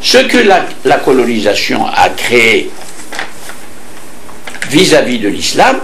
Ce que la colonisation a créé vis-à-vis de l'islam,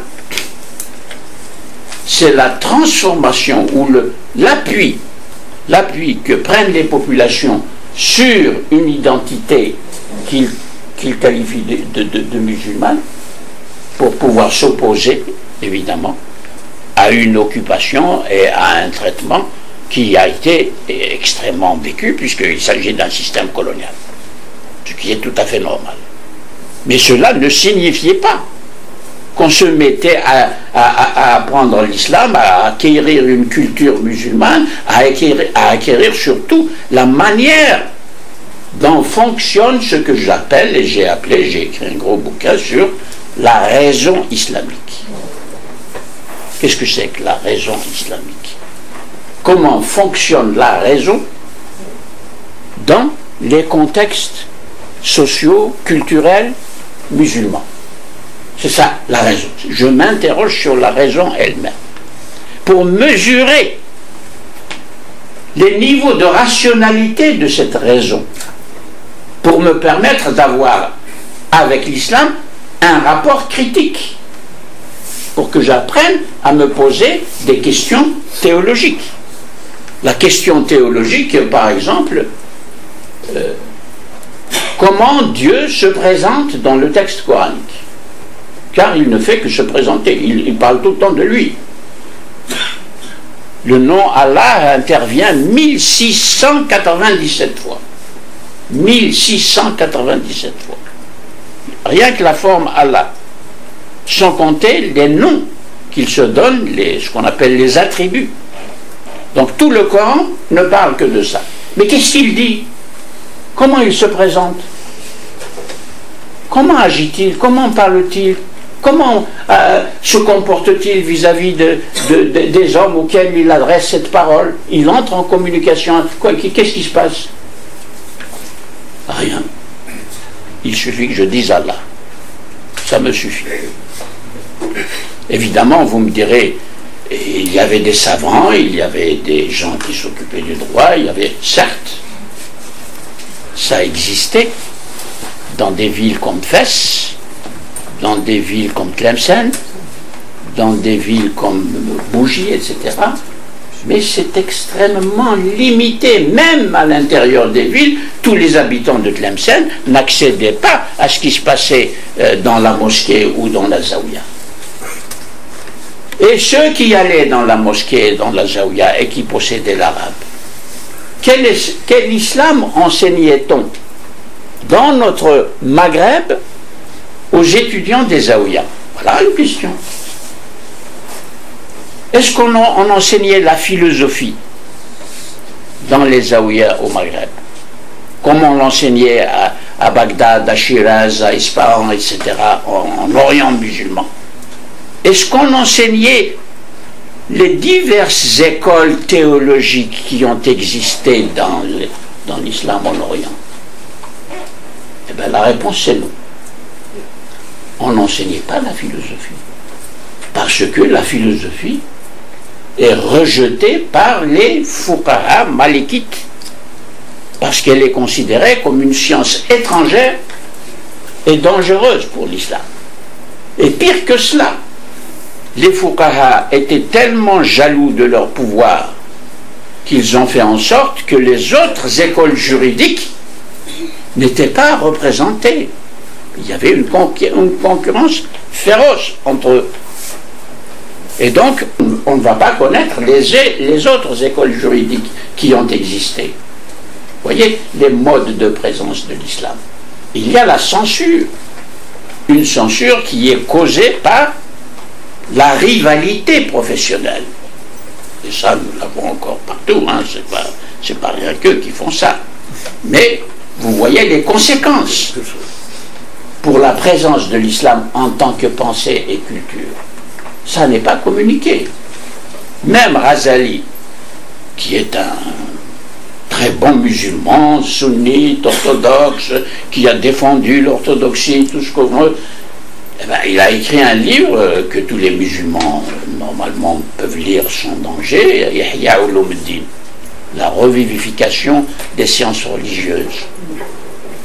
c'est la transformation ou l'appui que prennent les populations sur une identité qu'ils qualifient de musulmane pour pouvoir s'opposer, évidemment, à une occupation et à un traitement qui a été extrêmement vécu puisqu'il s'agit d'un système colonial, ce qui est tout à fait normal. Mais cela ne signifiait pas qu'on se mettait à apprendre l'islam, à acquérir une culture musulmane, à acquérir surtout la manière dont fonctionne ce que j'appelle, et j'ai écrit un gros bouquin sur la raison islamique. Qu'est-ce que c'est que la raison islamique? Comment fonctionne la raison dans les contextes sociaux, culturels, musulmans? C'est ça, la raison. Je m'interroge sur la raison elle-même. Pour mesurer les niveaux de rationalité de cette raison, pour me permettre d'avoir avec l'islam un rapport critique, pour que j'apprenne à me poser des questions théologiques. La question théologique, par exemple, comment Dieu se présente dans le texte coranique? Car il ne fait que se présenter, il parle tout le temps de lui. Le nom Allah intervient 1697 fois. 1697 fois. Rien que la forme Allah. Sans compter les noms qu'il se donne, ce qu'on appelle les attributs. Donc tout le Coran ne parle que de ça. Mais qu'est-ce qu'il dit? Comment il se présente? Comment agit-il? Comment parle-t-il? Comment se comporte-t-il vis-à-vis des hommes auxquels il adresse cette parole? Il entre en communication. Qu'est-ce qui se passe? Rien. Il suffit que je dise Allah. Ça me suffit. Évidemment, vous me direz, il y avait des savants, il y avait des gens qui s'occupaient du droit, il y avait, certes, ça existait dans des villes comme Fès, dans des villes comme Tlemcen, dans des villes comme Bougie, etc. Mais c'est extrêmement limité. Même à l'intérieur des villes, tous les habitants de Tlemcen n'accédaient pas à ce qui se passait dans la mosquée ou dans la zaouïa. Et ceux qui allaient dans la mosquée, dans la zaouïa et qui possédaient l'arabe, quel islam enseignait-on dans notre Maghreb aux étudiants des zaouïas? Voilà une question. Est-ce qu'on enseignait la philosophie dans les zaouïas au Maghreb, comme on l'enseignait à Bagdad, à Shiraz, à Ispahan, etc., en Orient musulman? Est-ce qu'on enseignait les diverses écoles théologiques qui ont existé dans l'islam en Orient? Eh bien, la réponse c'est non. On n'enseignait pas la philosophie. Parce que la philosophie est rejetée par les fuqaha malikites. Parce qu'elle est considérée comme une science étrangère et dangereuse pour l'islam. Et pire que cela, les fuqaha étaient tellement jaloux de leur pouvoir qu'ils ont fait en sorte que les autres écoles juridiques n'étaient pas représentées. Il y avait une concurrence féroce entre eux. Et donc, on ne va pas connaître les autres écoles juridiques qui ont existé. Vous voyez les modes de présence de l'islam. Il y a la censure. Une censure qui est causée par la rivalité professionnelle. Et ça, nous l'avons encore partout. Hein. C'est pas rien qu'eux qui font ça. Mais vous voyez les conséquences pour la présence de l'islam en tant que pensée et culture. Ça n'est pas communiqué. Même Razali, qui est un très bon musulman, sunnite, orthodoxe, qui a défendu l'orthodoxie, tout ce qu'on veut, eh ben, il a écrit un livre que tous les musulmans normalement peuvent lire sans danger, Ihya' Ulum-Din, la revivification des sciences religieuses.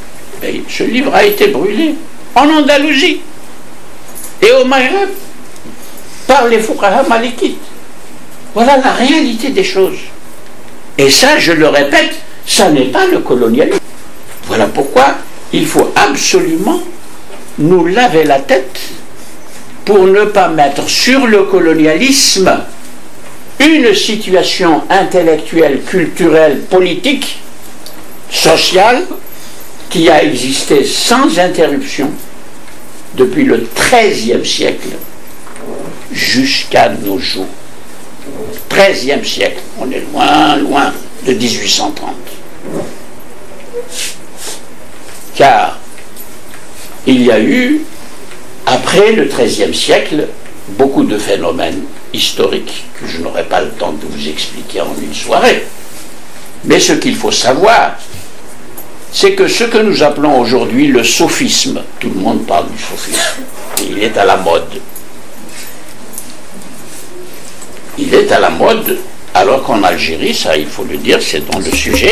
Et ce livre a été brûlé en Andalousie et au Maghreb par les fuqaha malikites. Voilà la réalité des choses. Et ça, je le répète, ça n'est pas le colonialisme. Voilà pourquoi il faut absolument nous laver la tête pour ne pas mettre sur le colonialisme une situation intellectuelle, culturelle, politique, sociale, qui a existé sans interruption depuis le XIIIe siècle jusqu'à nos jours. XIIIe siècle, on est loin, loin de 1830. Car il y a eu, après le XIIIe siècle, beaucoup de phénomènes historiques que je n'aurai pas le temps de vous expliquer en une soirée. Mais ce qu'il faut savoir, c'est que ce que nous appelons aujourd'hui le sophisme, tout le monde parle du sophisme, il est à la mode. Il est à la mode, alors qu'en Algérie, ça il faut le dire, c'est dans le sujet.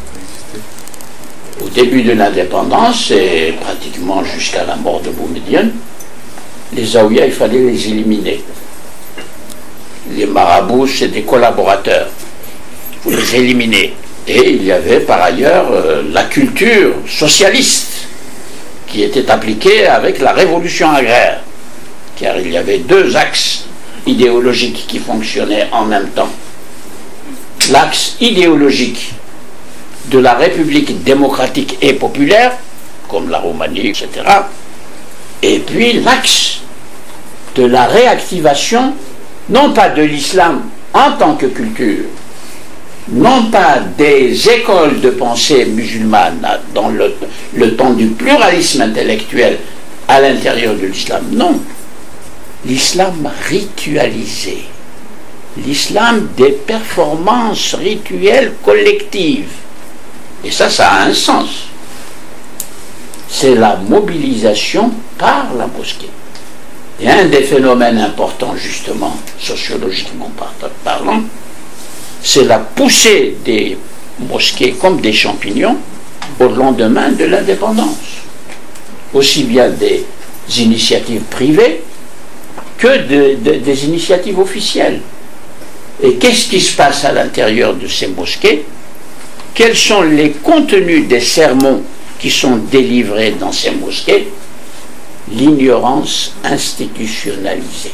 Au début de l'indépendance, et pratiquement jusqu'à la mort de Boumediene, les Zaouïas, il fallait les éliminer. Les marabouts, c'est des collaborateurs. Il faut les éliminer. Et il y avait par ailleurs la culture socialiste qui était appliquée avec la révolution agraire. Car il y avait deux axes idéologiques qui fonctionnaient en même temps. L'axe idéologique de la République démocratique et populaire, comme la Roumanie, etc. Et puis l'axe de la réactivation, non pas de l'islam en tant que culture, non pas des écoles de pensée musulmanes dans le temps du pluralisme intellectuel à l'intérieur de l'islam, non. L'islam ritualisé, l'islam des performances rituelles collectives. Et ça a un sens. C'est la mobilisation par la mosquée. Et un des phénomènes importants, justement, sociologiquement parlant, c'est la poussée des mosquées comme des champignons au lendemain de l'indépendance. Aussi bien des initiatives privées que des initiatives officielles. Et qu'est-ce qui se passe à l'intérieur de ces mosquées? Quels sont les contenus des sermons qui sont délivrés dans ces mosquées? L'ignorance institutionnalisée.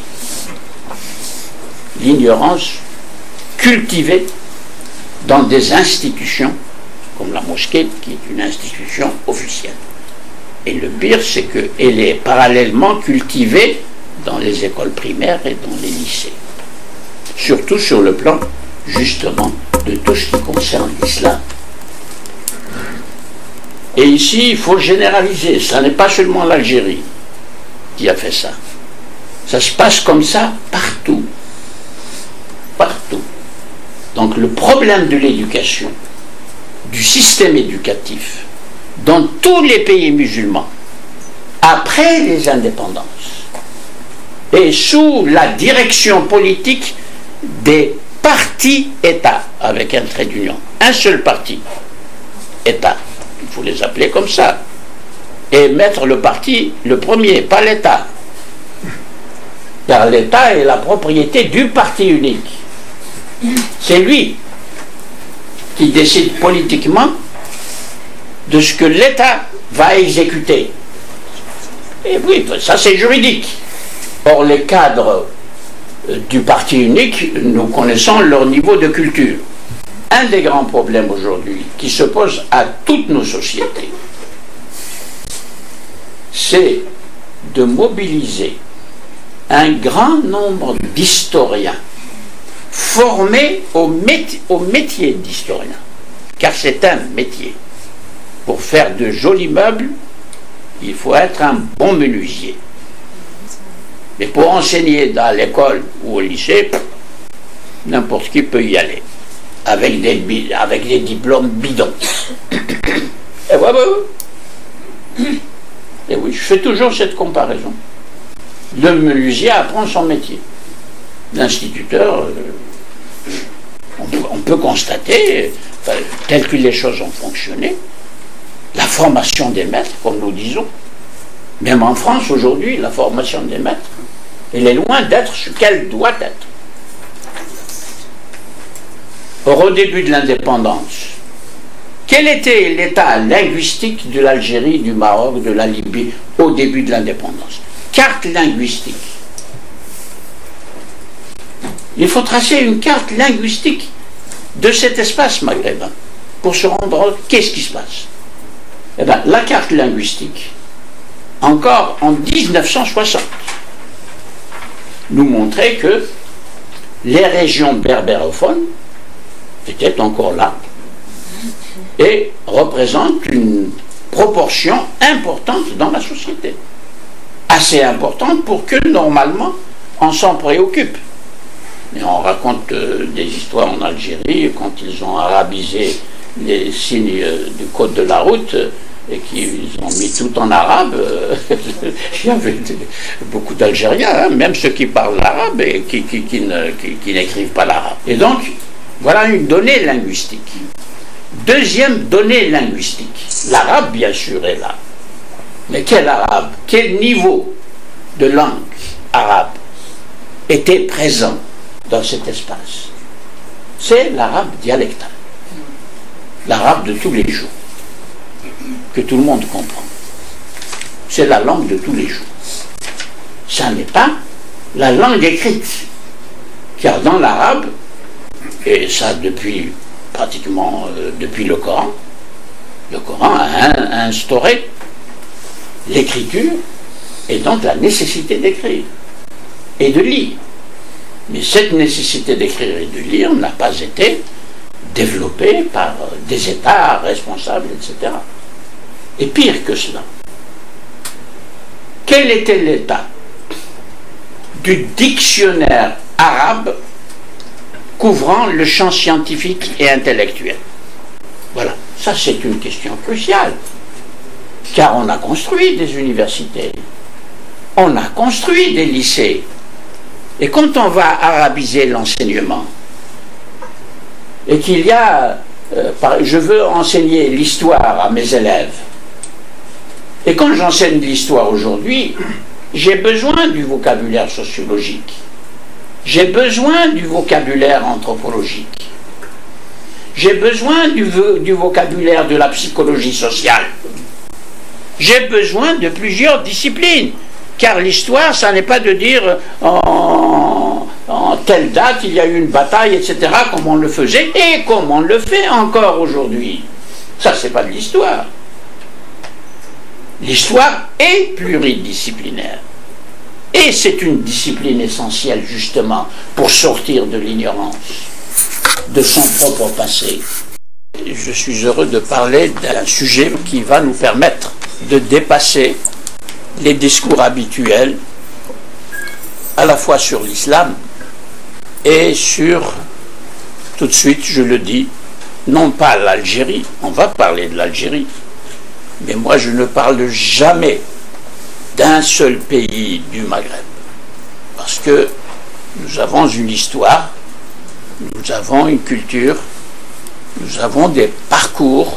L'ignorance cultivée dans des institutions comme la mosquée, qui est une institution officielle. Et le pire, c'est qu'elle est parallèlement cultivée dans les écoles primaires et dans les lycées. Surtout sur le plan, justement, de tout ce qui concerne l'islam. Et ici, il faut généraliser. Ça n'est pas seulement l'Algérie qui a fait ça. Ça se passe comme ça partout. Partout. Donc le problème de l'éducation, du système éducatif, dans tous les pays musulmans, après les indépendances, et sous la direction politique des partis-États, avec un trait d'union, un seul parti, État, il faut les appeler comme ça, et mettre le parti le premier, pas l'État, car l'État est la propriété du parti unique. C'est lui qui décide politiquement de ce que l'État va exécuter. Et oui, ça c'est juridique. Or, les cadres du parti unique, nous connaissons leur niveau de culture. Un des grands problèmes aujourd'hui qui se pose à toutes nos sociétés, c'est de mobiliser un grand nombre d'historiens formés au métier d'historien, car c'est un métier. Pour faire de jolis meubles, il faut être un bon menuisier. Mais pour enseigner dans l'école ou au lycée, n'importe qui peut y aller, avec des diplômes bidons. Et voilà. Et oui, je fais toujours cette comparaison. Le menuisier apprend son métier. L'instituteur, on peut constater, tel que les choses ont fonctionné, la formation des maîtres, comme nous disons. Même en France aujourd'hui, la formation des maîtres, elle est loin d'être ce qu'elle doit être. Or, au début de l'indépendance, quel était l'état linguistique de l'Algérie, du Maroc, de la Libye au début de l'indépendance? Carte linguistique. Il faut tracer une carte linguistique de cet espace maghrébin pour se rendre compte qu'est-ce qui se passe. Eh bien, la carte linguistique, encore en 1960, nous montrait que les régions berbérophones étaient encore là et représentent une proportion importante dans la société. Assez importante pour que, normalement, on s'en préoccupe. Et on raconte des histoires en Algérie, quand ils ont arabisé les signes du code de la route, et qu'ils ont mis tout en arabe, il y avait beaucoup d'Algériens, hein, même ceux qui parlent l'arabe et qui n'écrivent pas l'arabe. Et donc, voilà une donnée linguistique. Deuxième donnée linguistique. L'arabe, bien sûr, est là. Mais quel arabe? Quel niveau de langue arabe était présent dans cet espace? C'est l'arabe dialectal. L'arabe de tous les jours, que tout le monde comprend. C'est la langue de tous les jours. Ça n'est pas la langue écrite. Car dans l'arabe, et ça depuis pratiquement depuis le Coran a instauré l'écriture et donc la nécessité d'écrire et de lire. Mais cette nécessité d'écrire et de lire n'a pas été développée par des États responsables, etc. Et pire que cela, quel était l'état du dictionnaire arabe couvrant le champ scientifique et intellectuel? Voilà, ça c'est une question cruciale, car on a construit des universités, on a construit des lycées, et quand on va arabiser l'enseignement, et qu'il y a, je veux enseigner l'histoire à mes élèves, et quand j'enseigne l'histoire aujourd'hui, j'ai besoin du vocabulaire sociologique, j'ai besoin du vocabulaire anthropologique, j'ai besoin du vocabulaire de la psychologie sociale, j'ai besoin de plusieurs disciplines, car l'histoire, ça n'est pas de dire en telle date il y a eu une bataille, etc., comme on le faisait et comme on le fait encore aujourd'hui. Ça, c'est pas de l'histoire. L'histoire est pluridisciplinaire. Et c'est une discipline essentielle, justement, pour sortir de l'ignorance, de son propre passé. Je suis heureux de parler d'un sujet qui va nous permettre de dépasser les discours habituels, à la fois sur l'islam et sur, tout de suite, je le dis, non pas l'Algérie, on va parler de l'Algérie, mais moi je ne parle jamais d'un seul pays du Maghreb, parce que nous avons une histoire, nous avons une culture, nous avons des parcours,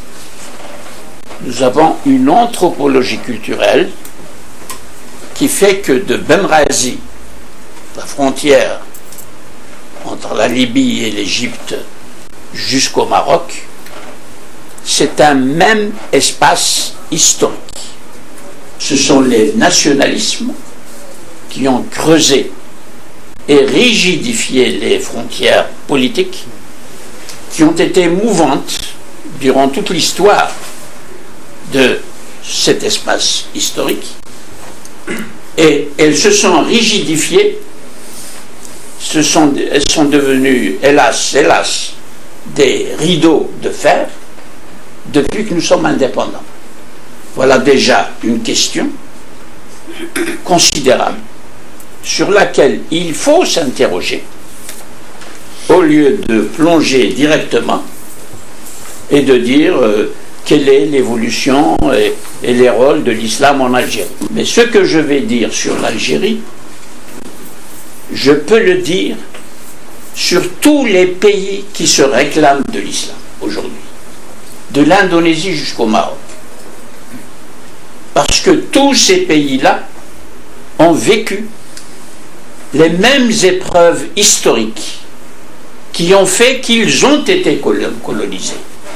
nous avons une anthropologie culturelle qui fait que de Bemrazi, la frontière entre la Libye et l'Égypte jusqu'au Maroc, c'est un même espace historique. Ce sont les nationalismes qui ont creusé et rigidifié les frontières politiques, qui ont été mouvantes durant toute l'histoire de cet espace historique, et elles se sont rigidifiées, elles sont devenues, hélas, des rideaux de fer depuis que nous sommes indépendants. Voilà déjà une question considérable sur laquelle il faut s'interroger au lieu de plonger directement et de dire quelle est l'évolution et les rôles de l'islam en Algérie. Mais ce que je vais dire sur l'Algérie, je peux le dire sur tous les pays qui se réclament de l'islam aujourd'hui. de l'Indonésie jusqu'au Maroc. Parce que tous ces pays-là ont vécu les mêmes épreuves historiques qui ont fait qu'ils ont été colonisés.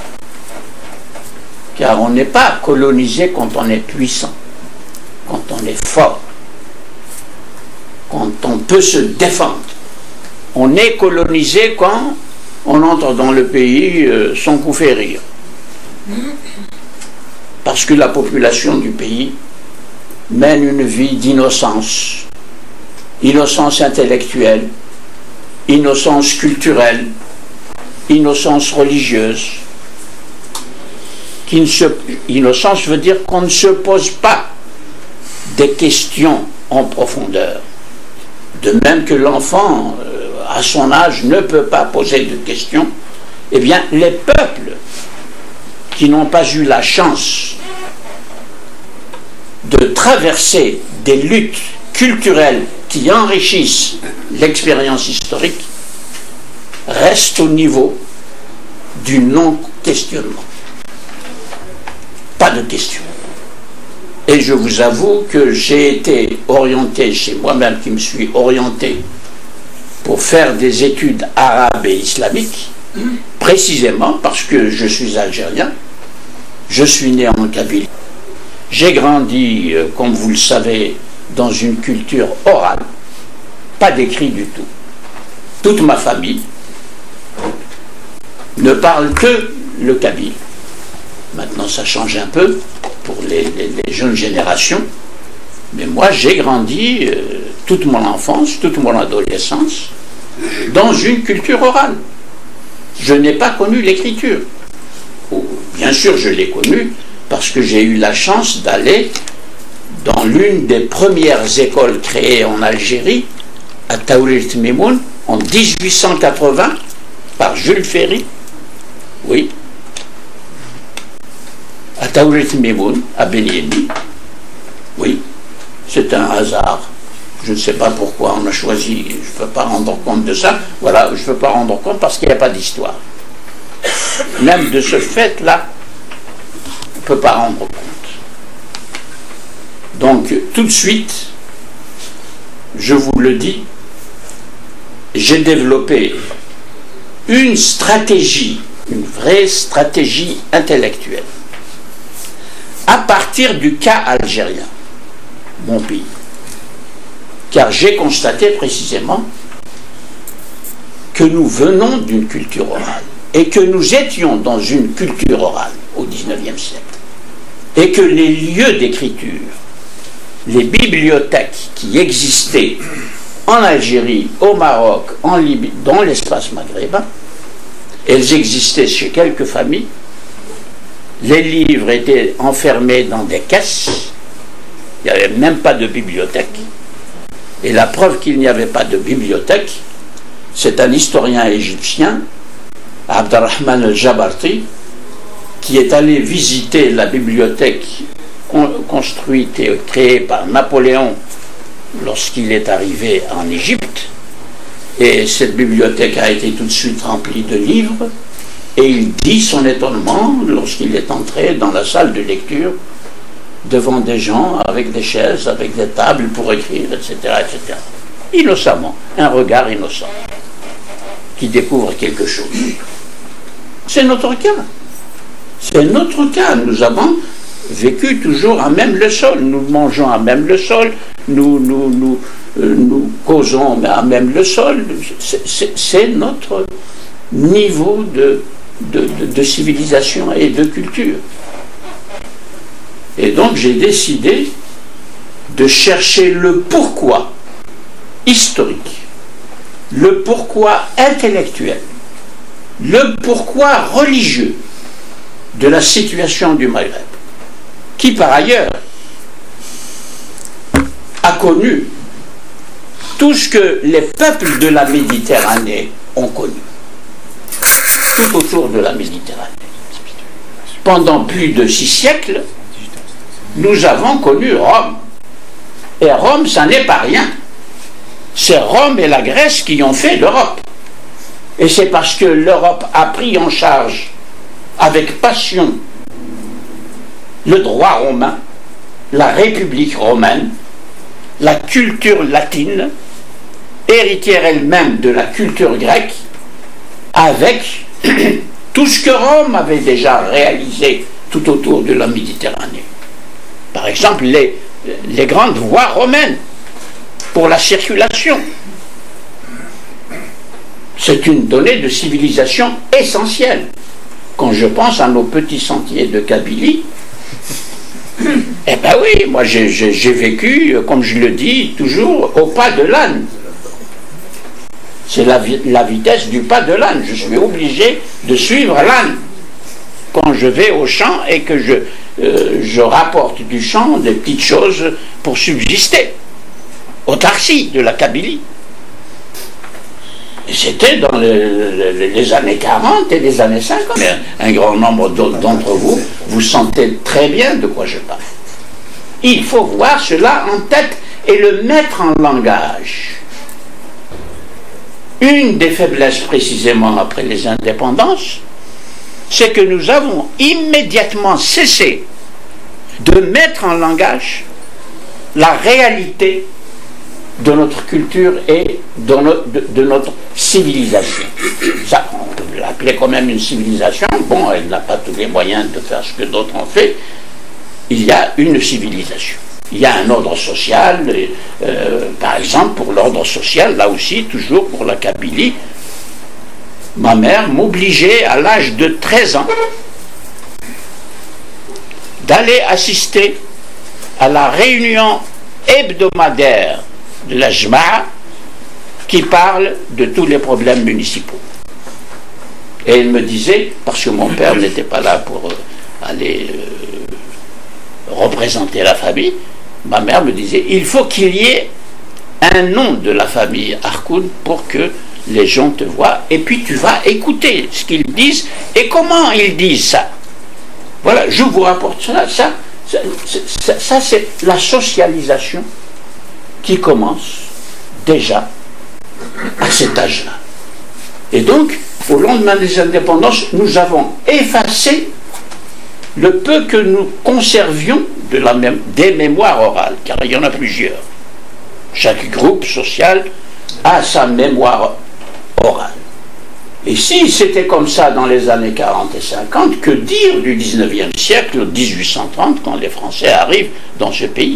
Car on n'est pas colonisé quand on est puissant, quand on est fort, quand on peut se défendre. On est colonisé quand on entre dans le pays sans coup fait rire. Parce que la population du pays mène une vie d'innocence, innocence intellectuelle, innocence culturelle, innocence religieuse. Innocence veut dire qu'on ne se pose pas des questions en profondeur. De même que l'enfant, à son âge, ne peut pas poser de questions, eh bien, les peuples qui n'ont pas eu la chance de traverser des luttes culturelles qui enrichissent l'expérience historique restent au niveau du non-questionnement. Pas de questions. Et je vous avoue que j'ai été orienté, c'est moi-même qui me suis orienté pour faire des études arabes et islamiques, précisément parce que je suis algérien, je suis né en Kabylie. J'ai grandi, comme vous le savez, dans une culture orale, pas d'écrit du tout. Toute ma famille ne parle que le kabyle. Maintenant, ça change un peu pour les jeunes générations, mais moi, j'ai grandi toute mon enfance, toute mon adolescence, dans une culture orale. Je n'ai pas connu l'écriture. Bien sûr, je l'ai connue parce que j'ai eu la chance d'aller dans l'une des premières écoles créées en Algérie, à Taourit Mimoun, en 1880, par Jules Ferry. Oui. À Taourit Mimoun, à Benieni. Oui. C'est un hasard. Je ne sais pas pourquoi on a choisi, je ne peux pas rendre compte de ça. Voilà, je ne peux pas rendre compte parce qu'il n'y a pas d'histoire. Même de ce fait-là, on ne peut pas rendre compte. Donc, tout de suite, je vous le dis, j'ai développé une stratégie, une vraie stratégie intellectuelle, à partir du cas algérien, mon pays. Car j'ai constaté précisément que nous venons d'une culture orale et que nous étions dans une culture orale au XIXe siècle et que les lieux d'écriture, les bibliothèques qui existaient en Algérie, au Maroc, en Libye, dans l'espace maghrébin, elles existaient chez quelques familles. Les livres étaient enfermés dans des caisses, il n'y avait même pas de bibliothèque. Et la preuve qu'il n'y avait pas de bibliothèque, c'est un historien égyptien, Abderrahman el-Jabarti, qui est allé visiter la bibliothèque construite et créée par Napoléon lorsqu'il est arrivé en Égypte. Et cette bibliothèque a été tout de suite remplie de livres. Et il dit son étonnement lorsqu'il est entré dans la salle de lecture devant des gens avec des chaises, avec des tables pour écrire, etc., etc. Innocemment, un regard innocent qui découvre quelque chose. C'est notre cas. C'est notre cas. Nous avons vécu toujours à même le sol. Nous mangeons à même le sol. Nous causons à même le sol. C'est notre niveau de civilisation et de culture. Et donc j'ai décidé de chercher le pourquoi historique, le pourquoi intellectuel, le pourquoi religieux de la situation du Maghreb, qui par ailleurs a connu tout ce que les peuples de la Méditerranée ont connu, tout autour de la Méditerranée. Pendant plus de 6 siècles, nous avons connu Rome. Et Rome, ça n'est pas rien. C'est Rome et la Grèce qui ont fait l'Europe. Et c'est parce que l'Europe a pris en charge avec passion le droit romain, la République romaine, la culture latine, héritière elle-même de la culture grecque, avec tout ce que Rome avait déjà réalisé tout autour de la Méditerranée. Par exemple, les grandes voies romaines pour la circulation. C'est une donnée de civilisation essentielle. Quand je pense à nos petits sentiers de Kabylie, eh bien oui, moi j'ai vécu, comme je le dis toujours, au pas de l'âne. C'est la vitesse du pas de l'âne. Je suis obligé de suivre l'âne quand je vais au champ et que je rapporte du champ des petites choses pour subsister. Autarcie de la Kabylie. Et c'était dans les années 40 et les années 50. Mais un grand nombre d'entre vous, vous sentez très bien de quoi je parle. Il faut voir cela en tête et le mettre en langage. Une des faiblesses précisément après les indépendances, c'est que nous avons immédiatement cessé de mettre en langage la réalité de notre culture et de notre civilisation. Ça, on peut l'appeler quand même une civilisation. Bon, elle n'a pas tous les moyens de faire ce que d'autres ont fait. Il y a une civilisation. Il y a un ordre social, par exemple, pour l'ordre social, là aussi, toujours pour la Kabylie, ma mère m'obligeait à l'âge de 13 ans d'aller assister à la réunion hebdomadaire de la Jma'a qui parle de tous les problèmes municipaux. Et elle me disait, parce que mon père n'était pas là pour aller représenter la famille, ma mère me disait, il faut qu'il y ait un nom de la famille Harkoun pour que les gens te voient, et puis tu vas écouter ce qu'ils disent et comment ils disent ça. Voilà, je vous rapporte cela. Ça c'est la socialisation qui commence déjà à cet âge-là. Et donc, au lendemain des indépendances, nous avons effacé le peu que nous conservions des mémoires orales, car il y en a plusieurs. Chaque groupe social a sa mémoire orale. Et si c'était comme ça dans les années 40 et 50, que dire du 19e siècle, 1830, quand les Français arrivent dans ce pays?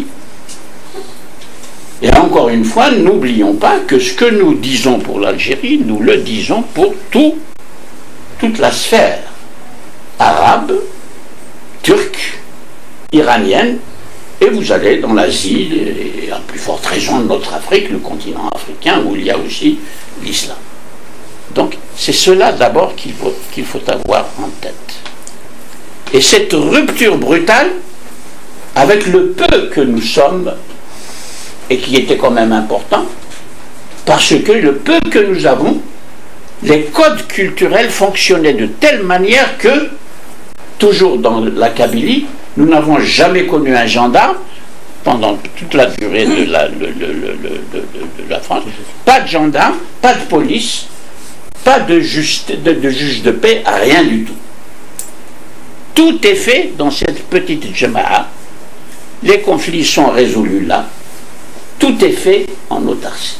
Et encore une fois, n'oublions pas que ce que nous disons pour l'Algérie, nous le disons pour toute la sphère arabe, turque, iranienne, et vous allez dans l'Asie, et à plus forte raison de notre Afrique, le continent africain, où il y a aussi l'islam. Donc, c'est cela d'abord qu'il faut avoir en tête. Et cette rupture brutale, avec le peu que nous sommes, et qui était quand même important, parce que le peu que nous avons, les codes culturels fonctionnaient de telle manière que, toujours dans la Kabylie, nous n'avons jamais connu un gendarme, pendant toute la durée de la France, pas de gendarme, pas de police, pas de juge de paix, rien du tout. Tout est fait dans cette petite Jama'a. Les conflits sont résolus là. Tout est fait en autarcie.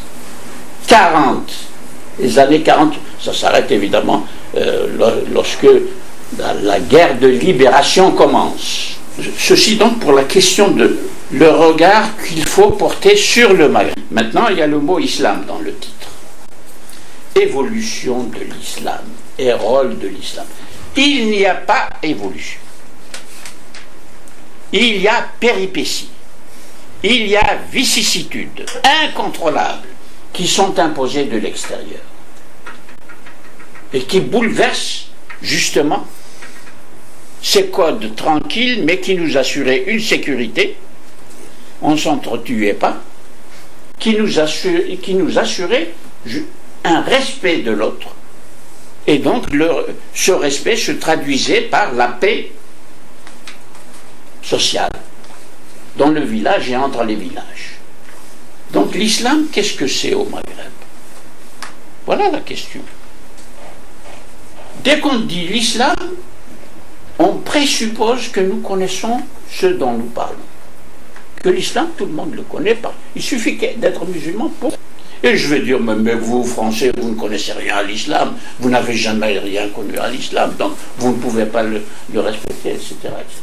Les années 40, ça s'arrête évidemment lorsque la guerre de libération commence. Ceci donc pour la question de le regard qu'il faut porter sur le Maghreb. Maintenant, il y a le mot islam dans le titre. Évolution de l'islam et rôle de l'islam. Il n'y a pas évolution. Il y a péripéties. Il y a vicissitudes incontrôlables qui sont imposées de l'extérieur et qui bouleversent justement ces codes tranquilles mais qui nous assuraient une sécurité, on ne s'entretuait pas, qui nous assurait un respect de l'autre. Et donc ce respect se traduisait par la paix sociale dans le village et entre les villages. Donc l'islam, qu'est-ce que c'est au Maghreb? Voilà la question. Dès qu'on dit l'islam, on présuppose que nous connaissons ce dont nous parlons. Que l'islam, tout le monde le connaît pas. Il suffit d'être musulman pour... Et je vais dire, mais vous, Français, vous ne connaissez rien à l'islam, vous n'avez jamais rien connu à l'islam, donc vous ne pouvez pas le respecter, etc., etc.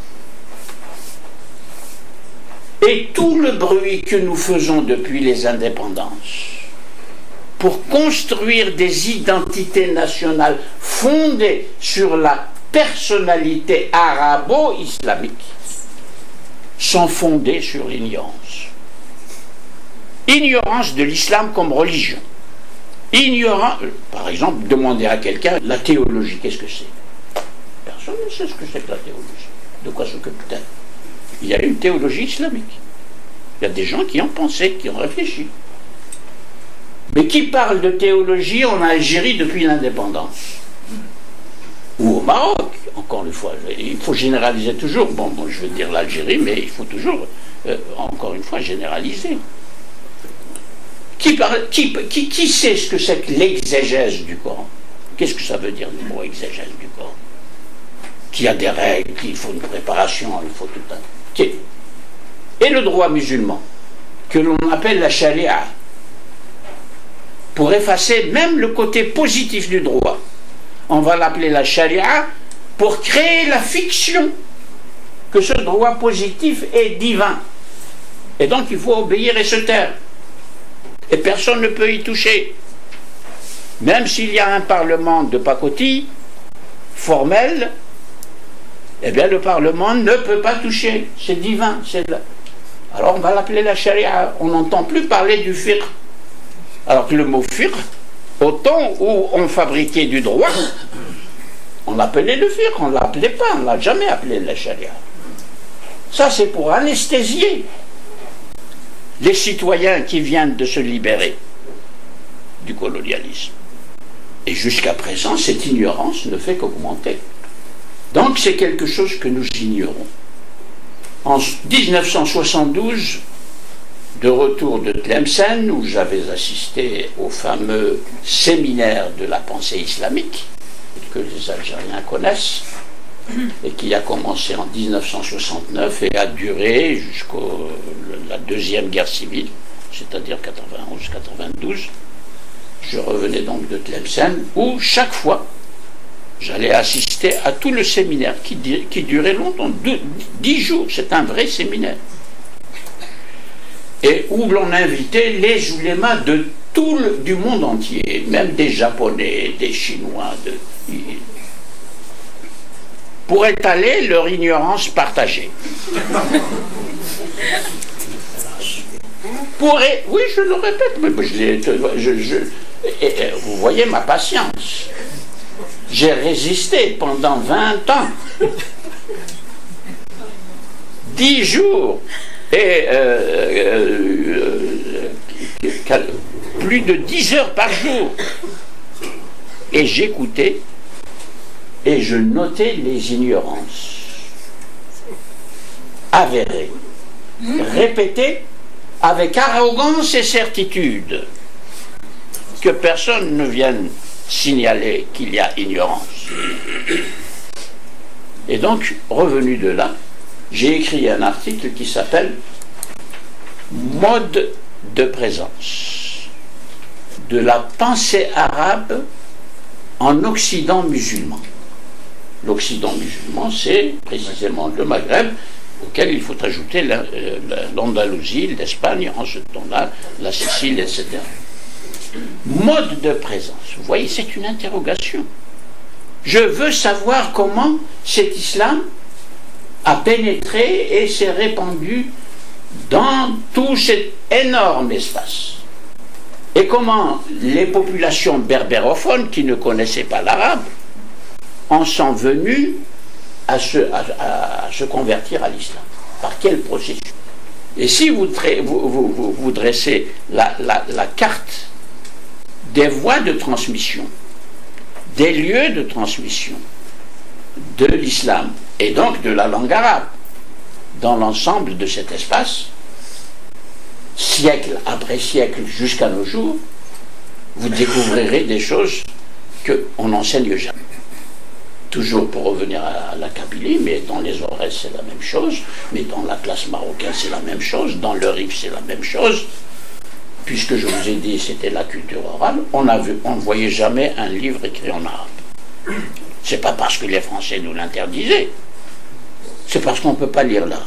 Et tout le bruit que nous faisons depuis les indépendances pour construire des identités nationales fondées sur la personnalité arabo-islamique sont fondées sur l'ignorance. Ignorance de l'islam comme religion. Par exemple, demander à quelqu'un la théologie, qu'est-ce que c'est? Personne ne sait ce que c'est que la théologie. De quoi s'occupe-t-elle? Il y a une théologie islamique. Il y a des gens qui ont pensé, qui ont réfléchi. Mais qui parle de théologie en Algérie depuis l'indépendance? Ou au Maroc, encore une fois. Il faut généraliser toujours. Bon, je veux dire l'Algérie, mais il faut toujours, encore une fois, généraliser. Qui sait ce que c'est que l'exégèse du Coran? Qu'est-ce que ça veut dire le mot exégèse du Coran? Qu'il y a des règles, qu'il faut une préparation, il faut tout un... Et le droit musulman, que l'on appelle la charia, pour effacer même le côté positif du droit, on va l'appeler la charia pour créer la fiction que ce droit positif est divin. Et donc il faut obéir et se taire. Et personne ne peut y toucher. Même s'il y a un parlement de pacotille, formel, eh bien le parlement ne peut pas toucher. C'est divin. Alors on va l'appeler la charia. On n'entend plus parler du fiqh. Alors que le mot fiqh, au temps où on fabriquait du droit, on l'appelait le fiqh, on ne l'appelait pas, on ne l'a jamais appelé la charia. Ça c'est pour anesthésier les citoyens qui viennent de se libérer du colonialisme. Et jusqu'à présent, cette ignorance ne fait qu'augmenter. Donc c'est quelque chose que nous ignorons. En 1972, de retour de Tlemcen, où j'avais assisté au fameux séminaire de la pensée islamique, que les Algériens connaissent, et qui a commencé en 1969 et a duré jusqu'à la Deuxième Guerre civile, c'est-à-dire 91-92. Je revenais donc de Tlemcen, où chaque fois, j'allais assister à tout le séminaire qui durait longtemps, 10 jours, c'est un vrai séminaire. Et où l'on invitait les oulémas de du monde entier, même des Japonais, des Chinois, pour étaler leur ignorance partagée. Oui, je le répète, mais vous voyez ma patience. J'ai résisté pendant 20 ans. 10 jours. Et plus de 10 heures par jour. Et j'écoutais et je notais les ignorances avérées, répétées avec arrogance et certitude, que personne ne vienne signaler qu'il y a ignorance. Et donc, revenu de là, j'ai écrit un article qui s'appelle « Mode de présence de la pensée arabe en Occident musulman ». L'Occident musulman, c'est précisément le Maghreb, auquel il faut ajouter l'Andalousie, l'Espagne, en ce temps-là, la Sicile, etc. Mode de présence. Vous voyez, c'est une interrogation. Je veux savoir comment cet islam a pénétré et s'est répandu dans tout cet énorme espace. Et comment les populations berbérophones qui ne connaissaient pas l'arabe en sont venues à se convertir à l'islam. Par quel processus? Et si vous dressez la carte des voies de transmission, des lieux de transmission de l'islam et donc de la langue arabe dans l'ensemble de cet espace, siècle après siècle jusqu'à nos jours, vous découvrirez des choses qu'on n'enseigne jamais. toujours pour revenir à la Kabylie, mais dans les Aurès c'est la même chose, mais dans la classe marocaine c'est la même chose, dans le Rif c'est la même chose. Puisque je vous ai dit c'était la culture orale, on ne voyait jamais un livre écrit en arabe. C'est pas parce que les Français nous l'interdisaient, c'est parce qu'on ne peut pas lire l'arabe.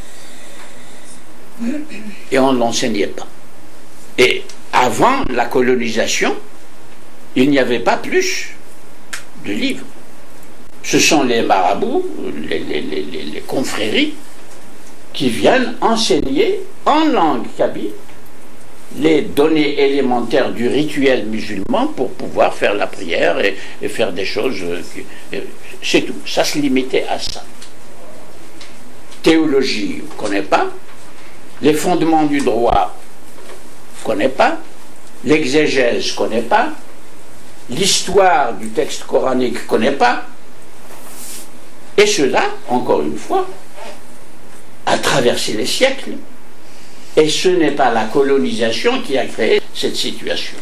Et on ne l'enseignait pas. Et avant la colonisation, il n'y avait pas plus de livres. Ce sont les marabouts, les confréries, qui viennent enseigner en langue kabyle les données élémentaires du rituel musulman pour pouvoir faire la prière et faire des choses. C'est tout. Ça se limitait à ça. Théologie, on ne connaît pas. Les fondements du droit, on ne connaît pas. L'exégèse, on ne connaît pas. L'histoire du texte coranique, on ne connaît pas. Et cela, encore une fois, a traversé les siècles. Et ce n'est pas la colonisation qui a créé cette situation.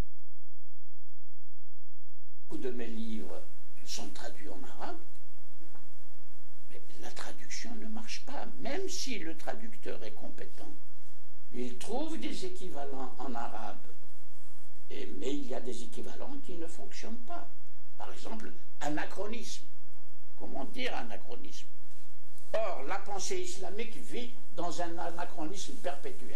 Beaucoup de mes livres sont traduits en arabe, mais la traduction ne marche pas, même si le traducteur est compétent. Il trouve des équivalents en arabe, mais il y a des équivalents qui ne fonctionnent pas. Par exemple, anachronisme. Comment dire anachronisme? Or, la pensée islamique vit dans un anachronisme perpétuel.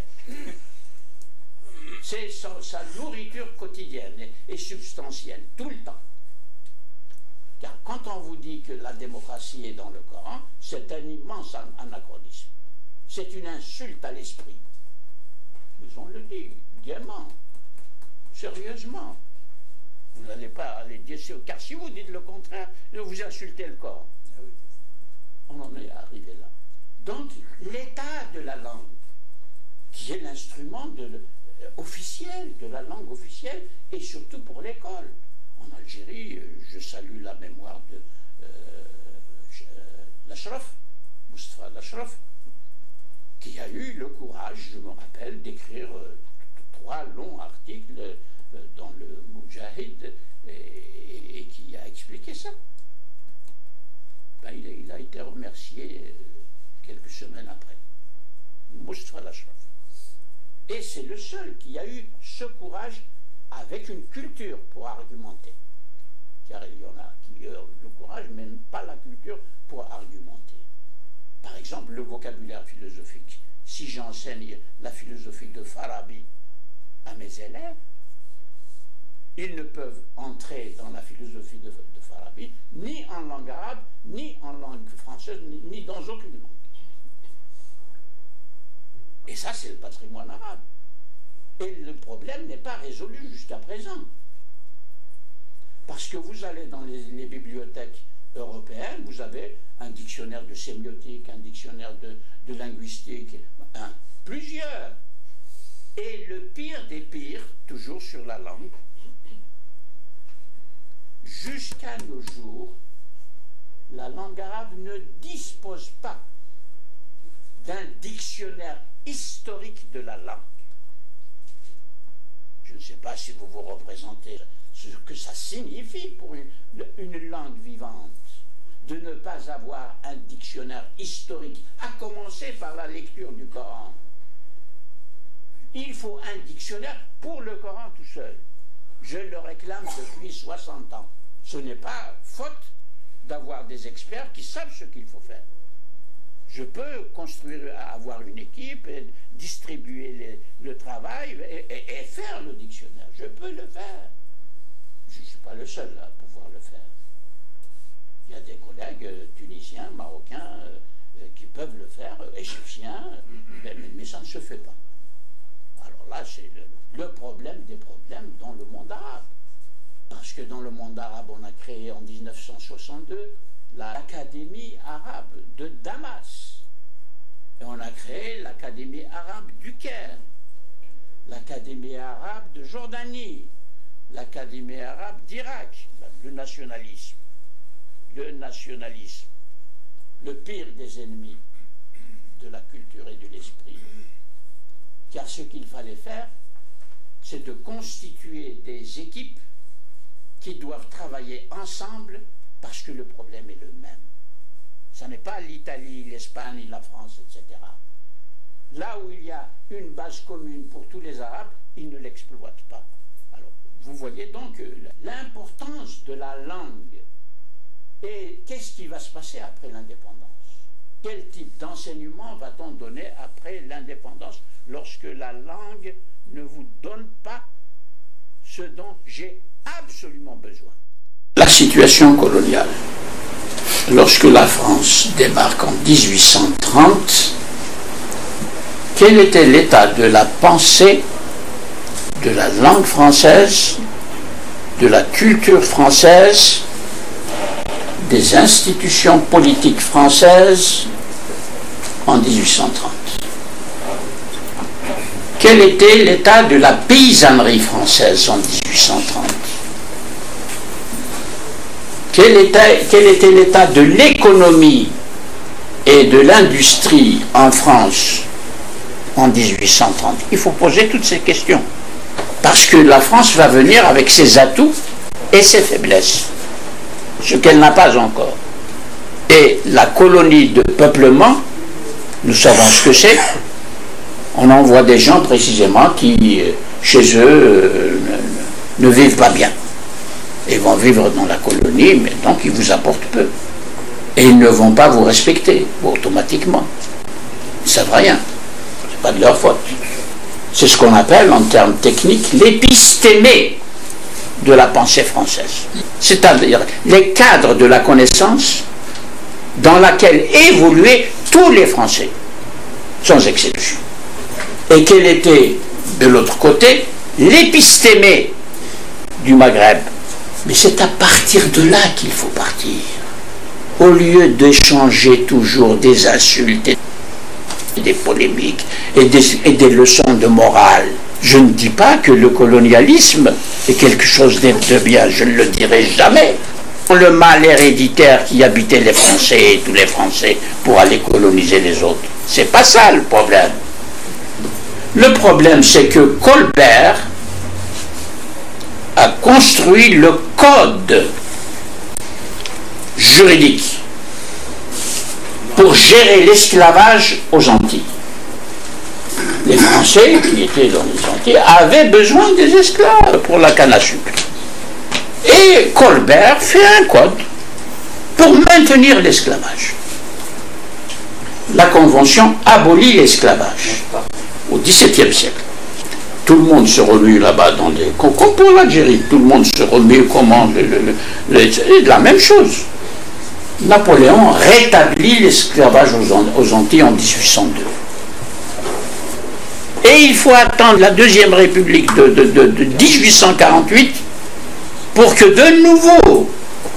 C'est sa nourriture quotidienne et substantielle, tout le temps. Car quand on vous dit que la démocratie est dans le Coran, c'est un immense anachronisme. C'est une insulte à l'esprit. Mais on le dit gaiement, sérieusement. Vous n'allez pas aller dire ça, car si vous dites le contraire, vous insultez le Coran. On en est arrivé là. Donc, l'état de la langue, qui est l'instrument officiel, de la langue officielle, et surtout pour l'école. En Algérie, je salue la mémoire de l'Ashraf, Moustapha l'Ashraf, qui a eu le courage, je me rappelle, d'écrire 3 longs articles dans le Moujahid, et qui a expliqué ça. Ben, il a été remercié quelques semaines après. Moustapha l'Ashraf. Et c'est le seul qui a eu ce courage avec une culture pour argumenter. Car il y en a qui ont le courage, mais pas la culture pour argumenter. Par exemple, le vocabulaire philosophique. Si j'enseigne la philosophie de Farabi à mes élèves, ils ne peuvent entrer dans la philosophie de Farabi ni en langue arabe, ni en langue française, ni dans aucune langue. Et ça, c'est le patrimoine arabe. Et le problème n'est pas résolu jusqu'à présent. Parce que vous allez dans les bibliothèques européennes, vous avez un dictionnaire de sémiotique, un dictionnaire de linguistique, plusieurs. Et le pire des pires, toujours sur la langue, jusqu'à nos jours, la langue arabe ne dispose pas d'un dictionnaire historique de la langue. Je ne sais pas si vous vous représentez ce que ça signifie pour une langue vivante, de ne pas avoir un dictionnaire historique, à commencer par la lecture du Coran. Il faut un dictionnaire pour le Coran tout seul. Je le réclame depuis 60 ans. Ce n'est pas faute d'avoir des experts qui savent ce qu'il faut faire. Je peux avoir une équipe, et distribuer le travail et faire le dictionnaire. Je peux le faire. Je ne suis pas le seul à pouvoir le faire. Il y a des collègues tunisiens, marocains, qui peuvent le faire, égyptiens, mais ça ne se fait pas. Alors là, c'est le problème des problèmes dans le monde arabe. Parce que dans le monde arabe, on a créé en 1962 l'Académie arabe de Damas. Et on a créé l'Académie arabe du Caire, l'Académie arabe de Jordanie, l'Académie arabe d'Irak, le nationalisme. Le nationalisme, le pire des ennemis de la culture et de l'esprit. Car ce qu'il fallait faire, c'est de constituer des équipes qui doivent travailler ensemble Parce que le problème est le même. Ce n'est pas l'Italie, l'Espagne, la France, etc. Là où il y a une base commune pour tous les Arabes, ils ne l'exploitent pas. Alors, vous voyez donc l'importance de la langue. Et qu'est-ce qui va se passer après l'indépendance? Quel type d'enseignement va-t-on donner après l'indépendance lorsque la langue ne vous donne pas ce dont j'ai absolument besoin? La situation coloniale. Lorsque la France débarque en 1830, quel était l'état de la pensée, de la langue française, de la culture française, des institutions politiques françaises en 1830? Quel était l'état de la paysannerie française en 1830? Quel était l'état de l'économie et de l'industrie en France en 1830? Il faut poser toutes ces questions. Parce que la France va venir avec ses atouts et ses faiblesses, ce qu'elle n'a pas encore. Et la colonie de peuplement, nous savons ce que c'est. On envoie des gens précisément qui, chez eux, ne vivent pas bien. Ils vont vivre dans la colonie, mais donc ils vous apportent peu. Et ils ne vont pas vous respecter automatiquement. Ils ne savent rien. Ce n'est pas de leur faute. C'est ce qu'on appelle, en termes techniques, l'épistémé de la pensée française. C'est-à-dire les cadres de la connaissance dans laquelle évoluaient tous les Français, sans exception. Et quel était, de l'autre côté, l'épistémé du Maghreb. Mais c'est à partir de là qu'il faut partir. Au lieu d'échanger toujours des insultes, des polémiques et des leçons de morale. Je ne dis pas que le colonialisme est quelque chose de bien, je ne le dirai jamais. Le mal héréditaire qui habitait les Français et tous les Français pour aller coloniser les autres. C'est pas ça le problème. Le problème, c'est que Colbert a construit le code juridique pour gérer l'esclavage aux Antilles. Les Français qui étaient dans les Antilles avaient besoin des esclaves pour la canne à sucre. Et Colbert fait un code pour maintenir l'esclavage. La Convention abolit l'esclavage au XVIIe siècle. Tout le monde se remue là-bas dans les... Comme pour l'Algérie, tout le monde se remue comment... la même chose. Napoléon rétablit l'esclavage aux Antilles en 1802. Et il faut attendre la Deuxième République de 1848 pour que de nouveau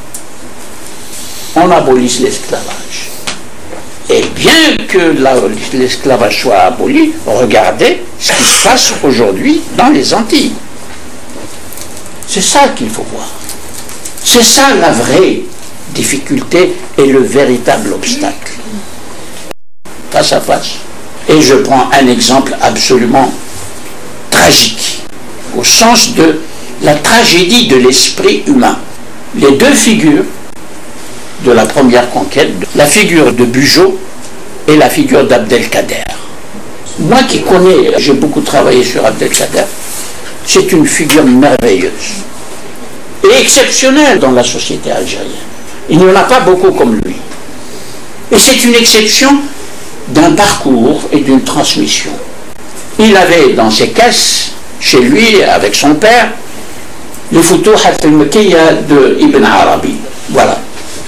on abolisse l'esclavage. Et bien que l'esclavage soit aboli, regardez ce qui se passe aujourd'hui dans les Antilles. C'est ça qu'il faut voir. C'est ça la vraie difficulté et le véritable obstacle. Face à face. Et je prends un exemple absolument tragique, au sens de la tragédie de l'esprit humain. Les deux figures de la première conquête, la figure de Bugeaud et la figure d'Abdelkader. Moi qui connais, j'ai beaucoup travaillé sur Abdelkader, c'est une figure merveilleuse et exceptionnelle dans la société algérienne. Il n'y en a pas beaucoup comme lui. Et c'est une exception d'un parcours et d'une transmission. Il avait dans ses caisses, chez lui, avec son père, les Futuhat al-Makkiya de Ibn Arabi. Voilà.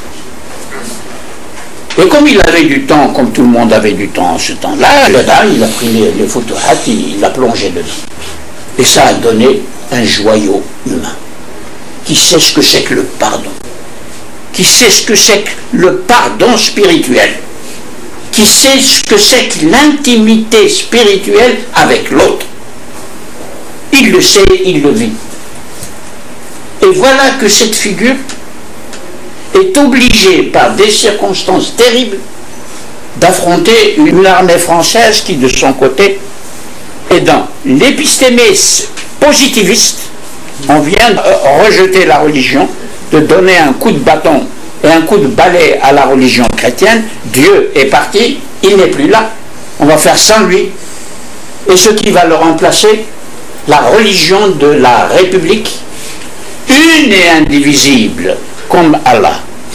Et comme il avait du temps, comme tout le monde avait du temps en ce temps-là, il a pris les Futuhat, il l'a plongé dedans. Et ça a donné un joyau humain, qui sait ce que c'est que le pardon, qui sait ce que c'est que le pardon spirituel, qui sait ce que c'est que l'intimité spirituelle avec l'autre. Il le sait, il le vit. Et voilà que cette figure est obligée par des circonstances terribles d'affronter une armée française qui, de son côté, est dans l'épistémé positiviste. On vient de rejeter la religion, de donner un coup de bâton et un coup de balai à la religion chrétienne, Dieu est parti, il n'est plus là. On va faire sans lui. Et ce qui va le remplacer, la religion de la République, une et indivisible, comme Allah.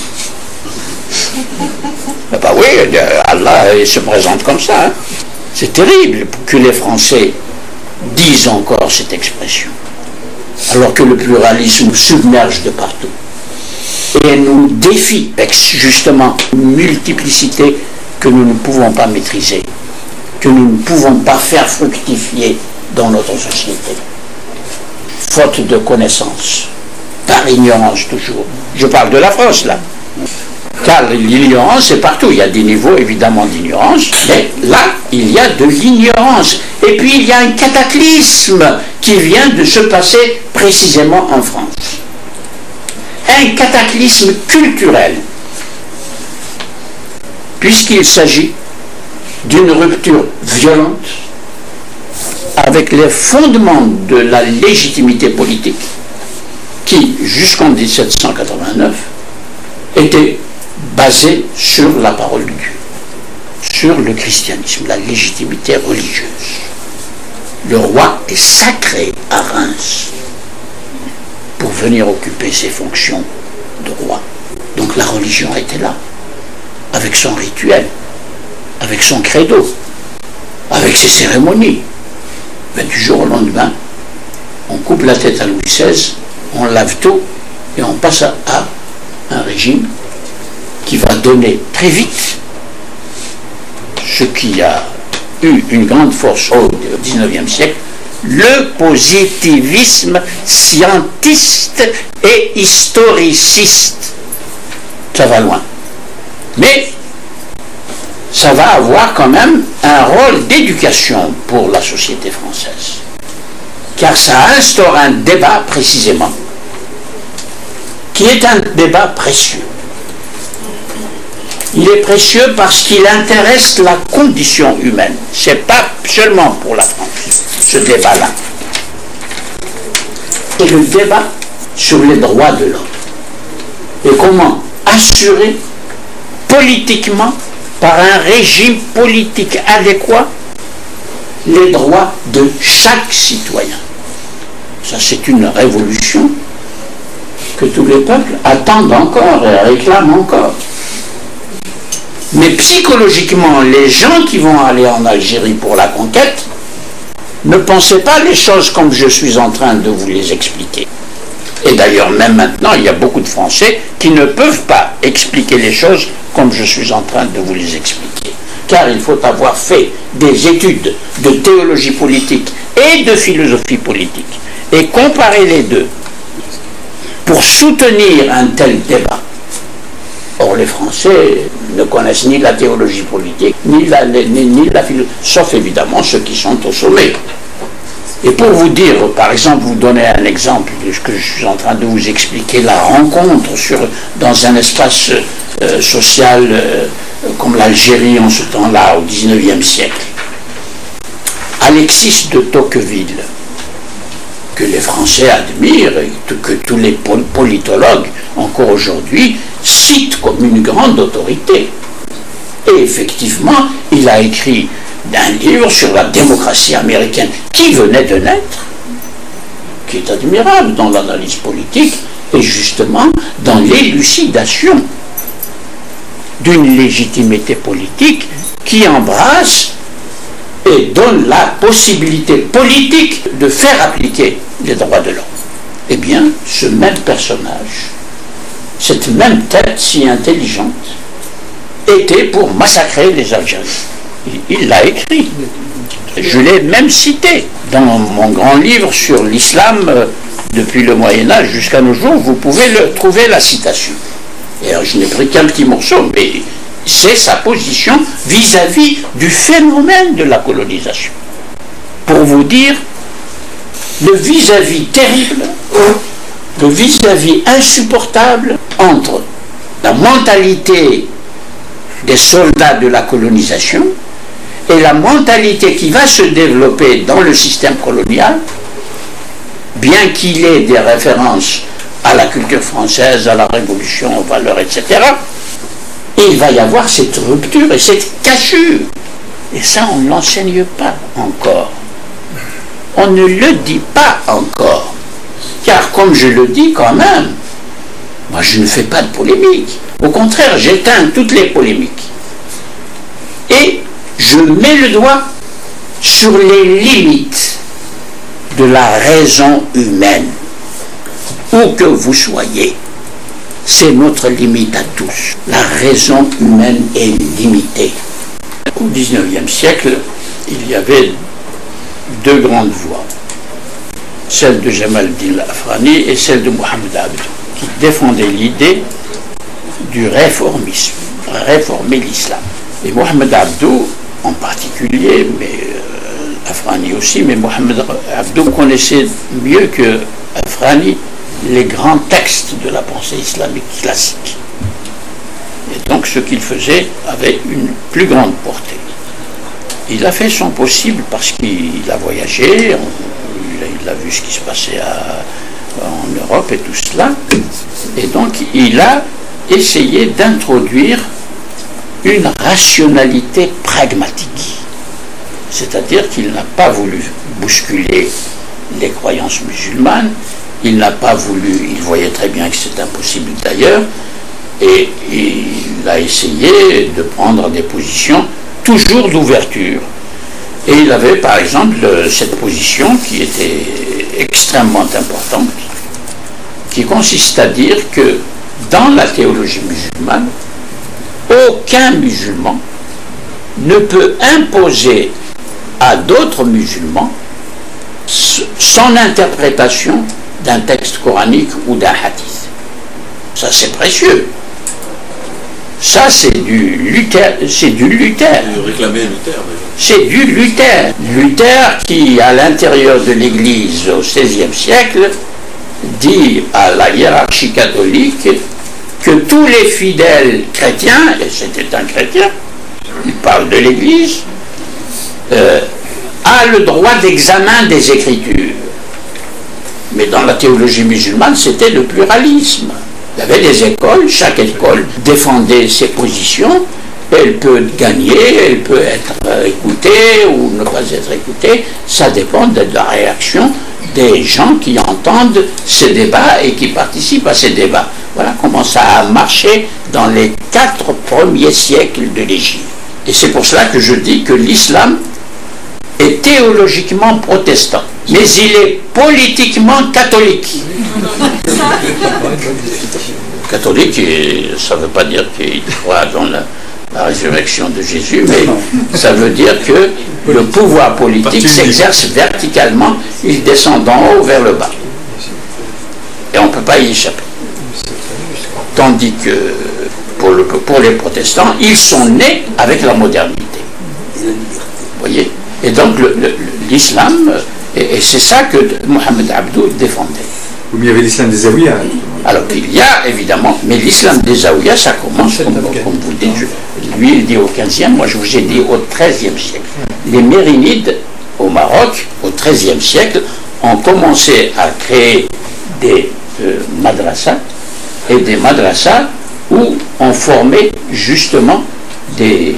Ben oui, Allah il se présente comme ça. Hein. C'est terrible que les Français disent encore cette expression, alors que le pluralisme nous submerge de partout et nous défie avec justement une multiplicité que nous ne pouvons pas maîtriser, que nous ne pouvons pas faire fructifier dans notre société. Faute de connaissances, par ignorance toujours. Je parle de la France là. Car l'ignorance est partout, il y a des niveaux évidemment d'ignorance, mais là il y a de l'ignorance. Et puis il y a un cataclysme qui vient de se passer précisément en France. Un cataclysme culturel, puisqu'il s'agit d'une rupture violente avec les fondements de la légitimité politique qui, jusqu'en 1789, était basée sur la parole de Dieu, sur le christianisme, la légitimité religieuse. Le roi est sacré à Reims pour venir occuper ses fonctions de roi. Donc la religion était là, avec son rituel, avec son credo, avec ses cérémonies. Mais du jour au lendemain, on coupe la tête à Louis XVI, on lave tout et on passe à un régime qui va donner très vite ce qui a eu une grande force au XIXe siècle, le positivisme scientiste et historiciste. Ça va loin. Mais ça va avoir quand même un rôle d'éducation pour la société française. Car ça instaure un débat précisément, qui est un débat précieux. Il est précieux parce qu'il intéresse la condition humaine. Ce n'est pas seulement pour la France, ce débat-là. C'est le débat sur les droits de l'homme. Et comment assurer politiquement, par un régime politique adéquat, les droits de chaque citoyen. Ça, c'est une révolution que tous les peuples attendent encore et réclament encore. Mais psychologiquement, les gens qui vont aller en Algérie pour la conquête, ne pensez pas les choses comme je suis en train de vous les expliquer. Et d'ailleurs, même maintenant, il y a beaucoup de Français qui ne peuvent pas expliquer les choses comme je suis en train de vous les expliquer. Car il faut avoir fait des études de théologie politique et de philosophie politique et comparer les deux pour soutenir un tel débat. Or, les Français ne connaissent ni la théologie politique, ni la philosophie, sauf évidemment ceux qui sont au sommet. Et pour vous dire, par exemple, vous donner un exemple de ce que je suis en train de vous expliquer, la rencontre dans un espace social comme l'Algérie en ce temps-là, au XIXe siècle. Alexis de Tocqueville, que les Français admirent et que tous les politologues, encore aujourd'hui, citent comme une grande autorité. Et effectivement, il a écrit un livre sur la démocratie américaine qui venait de naître, qui est admirable dans l'analyse politique et justement dans l'élucidation d'une légitimité politique qui embrasse et donne la possibilité politique de faire appliquer les droits de l'homme. Eh bien, ce même personnage, cette même tête si intelligente, était pour massacrer les Algériens. Il l'a écrit. Je l'ai même cité dans mon grand livre sur l'islam depuis le Moyen-Âge jusqu'à nos jours. Vous pouvez trouver la citation. Et alors, je n'ai pris qu'un petit morceau, mais c'est sa position vis-à-vis du phénomène de la colonisation. Pour vous dire le vis-à-vis terrible, le vis-à-vis insupportable entre la mentalité des soldats de la colonisation et la mentalité qui va se développer dans le système colonial, bien qu'il ait des références à la culture française, à la Révolution, aux valeurs, etc. Et il va y avoir cette rupture et cette cassure. Et ça, on ne l'enseigne pas encore. On ne le dit pas encore. Car comme je le dis quand même, moi je ne fais pas de polémique. Au contraire, j'éteins toutes les polémiques. Et je mets le doigt sur les limites de la raison humaine. Où que vous soyez, c'est notre limite à tous. La raison humaine est limitée. Au XIXe siècle, il y avait deux grandes voix. Celle de Jamal Din Afrani et celle de Mohamed Abdou, qui défendaient l'idée du réformisme, réformer l'islam. Et Mohamed Abdou en particulier, mais Afrani aussi, mais Mohamed Abdou connaissait mieux que Afrani les grands textes de la pensée islamique classique. Et donc ce qu'il faisait avait une plus grande portée. Il a fait son possible parce qu'il a voyagé, il a vu ce qui se passait en Europe et tout cela, et donc il a essayé d'introduire une rationalité pragmatique. C'est-à-dire qu'il n'a pas voulu bousculer les croyances musulmanes, il n'a pas voulu, il voyait très bien que c'était impossible d'ailleurs, et il a essayé de prendre des positions toujours d'ouverture. Et il avait par exemple cette position qui était extrêmement importante, qui consiste à dire que dans la théologie musulmane, aucun musulman ne peut imposer à d'autres musulmans son interprétation d'un texte coranique ou d'un hadith. Ça c'est précieux. Ça c'est du Luther. C'est du Luther. C'est du Luther. Luther qui, à l'intérieur de l'Église au XVIe siècle, dit à la hiérarchie catholique que tous les fidèles chrétiens, et c'était un chrétien, il parle de l'Église, a le droit d'examen des Écritures. Mais dans la théologie musulmane, c'était le pluralisme. Il y avait des écoles, chaque école défendait ses positions, elle peut gagner, elle peut être écoutée ou ne pas être écoutée, ça dépend de la réaction des gens qui entendent ces débats et qui participent à ces débats. Voilà comment ça a marché dans les 4 premiers siècles de l'Égypte. Et c'est pour cela que je dis que l'islam est théologiquement protestant, mais il est politiquement catholique. Catholique, ça ne veut pas dire qu'il croit dans la résurrection de Jésus, mais ça veut dire que le pouvoir politique s'exerce verticalement, il descend d'en haut vers le bas. Et on ne peut pas y échapper. Tandis que pour les protestants, ils sont nés avec la modernité. Vous voyez ? Et donc l'islam, et c'est ça que Mohamed Abdou défendait. Mais il y avait l'islam des Zaouïas. Alors il y a évidemment, mais l'islam des Zaouïas, ça commence, comme vous dites, lui il dit au 15e, moi je vous ai dit au 13e siècle. Les Mérinides au Maroc, au 13e siècle, ont commencé à créer des madrasas, et des madrasas où on formait justement des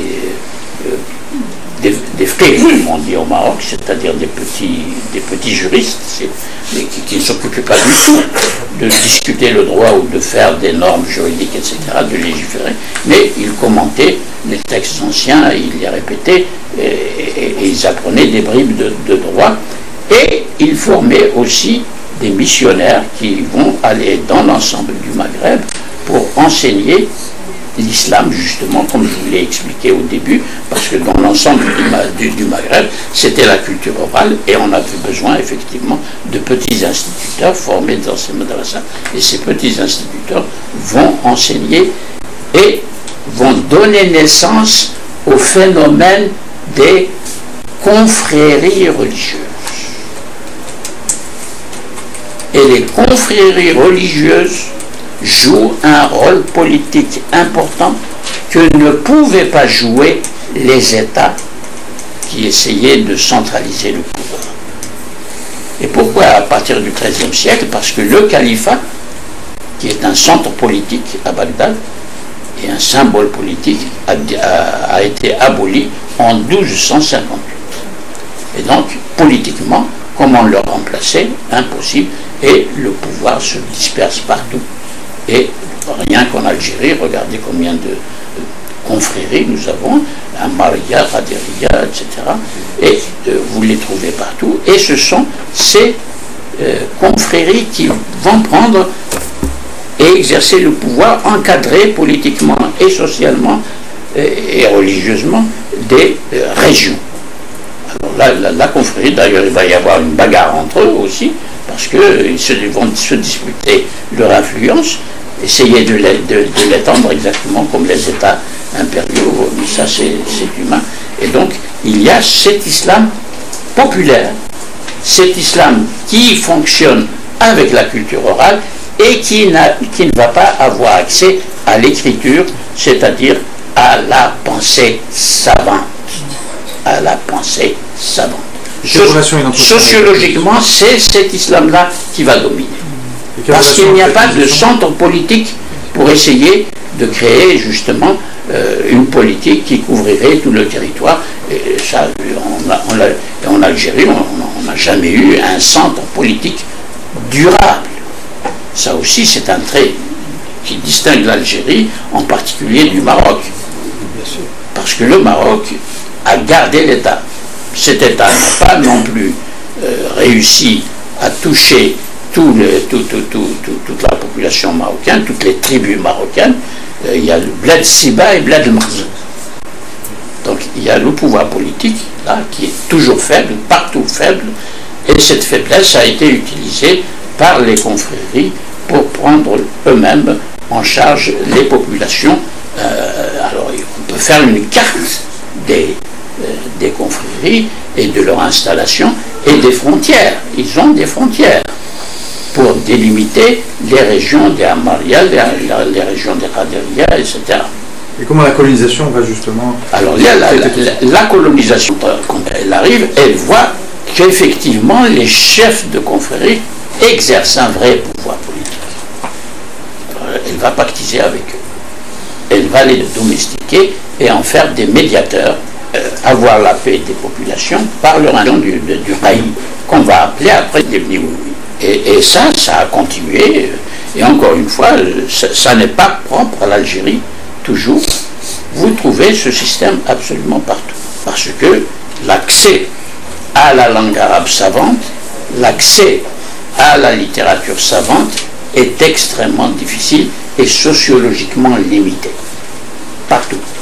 frères, comme on dit au Maroc, c'est-à-dire des petits juristes qui ne s'occupaient pas du tout de discuter le droit ou de faire des normes juridiques, etc., de légiférer, mais ils commentaient les textes anciens, ils les répétaient, et ils apprenaient des bribes de droit, et ils formaient aussi des missionnaires qui vont aller dans l'ensemble du Maghreb pour enseigner l'islam, justement, comme je vous l'ai expliqué au début, parce que dans l'ensemble du Maghreb, c'était la culture orale, et on avait besoin, effectivement, de petits instituteurs formés dans ces madrasas. Et ces petits instituteurs vont enseigner et vont donner naissance au phénomène des confréries religieuses. Et les confréries religieuses jouent un rôle politique important que ne pouvaient pas jouer les États qui essayaient de centraliser le pouvoir. Et pourquoi à partir du XIIIe siècle? Parce que le califat qui est un centre politique à Bagdad, et un symbole politique a été aboli en 1258. Et donc, politiquement, comment le remplacer? Impossible. Et le pouvoir se disperse partout. Et rien qu'en Algérie, regardez combien de confréries nous avons, Amaria, Qadiriyya, etc. Et vous les trouvez partout. Et ce sont ces confréries qui vont prendre et exercer le pouvoir, encadré politiquement et socialement et religieusement des régions. Alors là, la confrérie, d'ailleurs, il va y avoir une bagarre entre eux aussi, parce qu'ils vont se disputer leur influence, essayer de l'étendre exactement comme les États impériaux, ça c'est humain. Et donc, il y a cet islam populaire, cet islam qui fonctionne avec la culture orale et qui ne va pas avoir accès à l'écriture, c'est-à-dire à la pensée savante. À la pensée savante. Sociologiquement, c'est cet islam-là qui va dominer. Parce qu'il n'y a pas de centre politique pour essayer de créer justement une politique qui couvrirait tout le territoire. Et ça, en Algérie, on n'a jamais eu un centre politique durable. Ça aussi, c'est un trait qui distingue l'Algérie, en particulier du Maroc. Parce que le Maroc a gardé l'État. Cet État n'a pas non plus réussi à toucher toute la population marocaine, toutes les tribus marocaines. Il y a le Bled Siba et Bled Marzouk. Donc il y a le pouvoir politique, là, qui est toujours faible, partout faible, et cette faiblesse a été utilisée par les confréries pour prendre eux-mêmes en charge les populations. Alors on peut faire une carte des confréries et de leur installation et des frontières. Ils ont des frontières pour délimiter les régions des Amaria, les régions des Qadiriyya, etc. Et comment la colonisation va justement... Alors la colonisation, quand elle arrive, elle voit qu'effectivement les chefs de confréries exercent un vrai pouvoir politique. Elle va pactiser avec eux. Elle va les domestiquer et en faire des médiateurs, avoir la paix des populations par le rayon du pays, qu'on va appeler après des Bnioui. Et ça a continué. Et encore une fois, ça n'est pas propre à l'Algérie, toujours. Vous trouvez ce système absolument partout. Parce que l'accès à la langue arabe savante, l'accès à la littérature savante est extrêmement difficile et sociologiquement limité. Partout.